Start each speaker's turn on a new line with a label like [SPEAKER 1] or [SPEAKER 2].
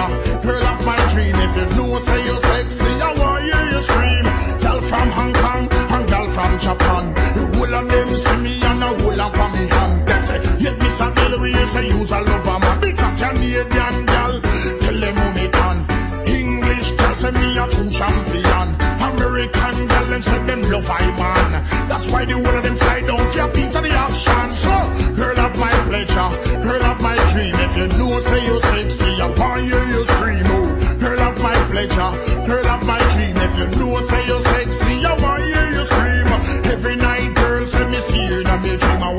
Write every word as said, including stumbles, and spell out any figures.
[SPEAKER 1] pleasure, girl of my dream. If you know say you're sexy, I want you to scream. Girl from Hong Kong and girl from Japan, the whole of them see me and the whole of me hand. That's it. Yet this a girl we say use a lover man because Canadian girl tell them who me can. English girl say me a true champion. American girl them say them love I man. That's why the whole of them fly down for a piece of the action. So girl of my pleasure, girl